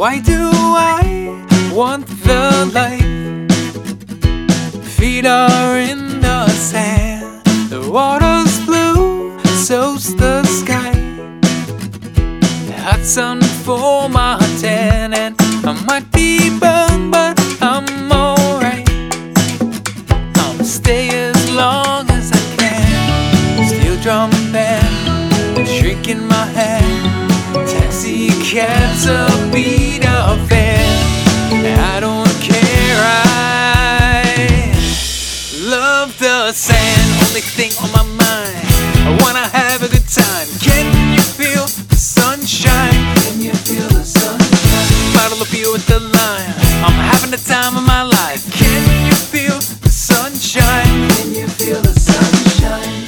Why do I want the light? Feet are in the sand, the water's blue, so's the sky. The hot sun for my tan, and I might be burned, but I'm alright. I'll stay as long as I can. Steel drum band, a drink in my hand, taxi cabs, a beat of fan. I don't care, I love the sand. Only thing on my mind, I wanna have a good time. Can you feel the sunshine? Can you feel the sunshine? Bottle of beer with the lime, I'm having the time of my life. Can you feel the sunshine? Can you feel the sunshine?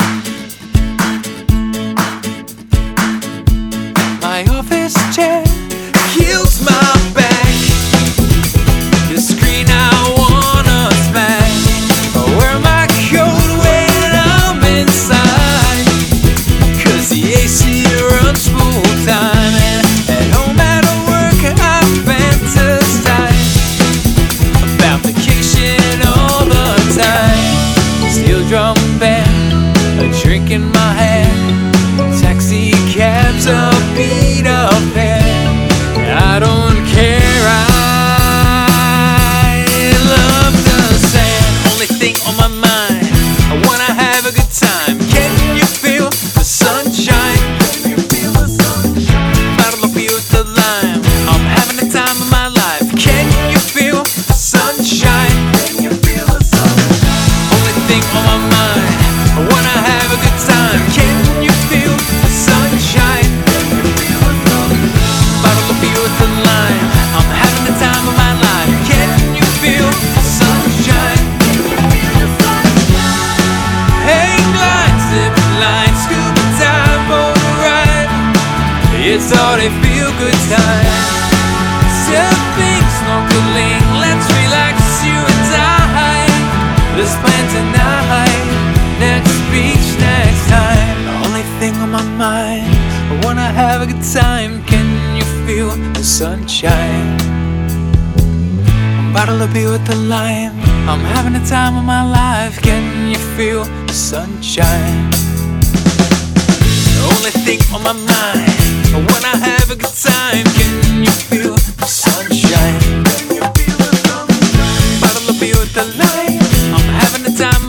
My office chair heals my back. The screen I wanna smash. Wear my coat when I'm inside, 'cause the AC runs full time. And no matter work I fantasize about vacation all the time. Steel drum band, a drink in my hand, taxi cabs, a beat of fan. I don't care, I love the sand. Only thing on my mind, I wanna have a good time. Can you feel the sunshine? Can you feel the sunshine? Bottle of beer with the lime, I'm having the time of my life. Can you feel the sunshine? Can you feel the sunshine? Only thing on my mind, I wanna have a good time. Can you feel the sunshine? Can you feel the sunshine? Bottle of beer with the lime, I'm having the time of my life. Can you feel the sunshine? Can you feel the sunshine? Hang glide, zip line, scuba dive, boat ride. It's all they feel good time. Surfing, snorkeling, let's relax, you and I. Let's plan tonight, next beach, next time. The only thing on my mind, I wanna have a good time. Can you feel the sunshine? Bottle of beer with the lime, I'm having the time of my life. Can you feel the sunshine? The only thing on my mind, I wanna have a good time. Can you feel the sunshine? Can you feel the sunshine? Bottle of beer with the lime, I'm having the time